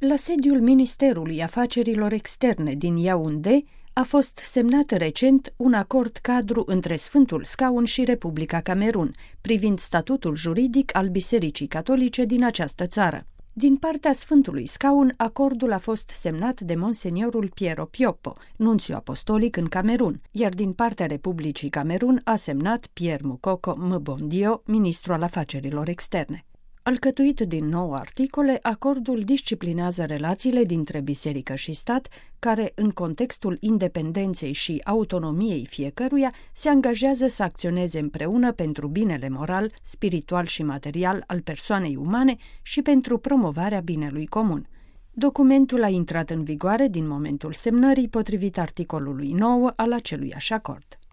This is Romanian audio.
La sediul Ministerului Afacerilor Externe din Yaoundé a fost semnat recent un acord cadru între Sfântul Scaun și Republica Camerun, privind statutul juridic al Bisericii Catolice din această țară. Din partea Sfântului Scaun, acordul a fost semnat de Monseniorul Piero Pioppo, nunțiu apostolic în Camerun, iar din partea Republicii Camerun a semnat Pierre Mukoko Mbondio, ministru al afacerilor externe. Alcătuit din 9 articole, acordul disciplinează relațiile dintre biserică și stat, care, în contextul independenței și autonomiei fiecăruia, se angajează să acționeze împreună pentru binele moral, spiritual și material al persoanei umane și pentru promovarea binelui comun. Documentul a intrat în vigoare din momentul semnării, potrivit articolului 9 al aceluiași acord.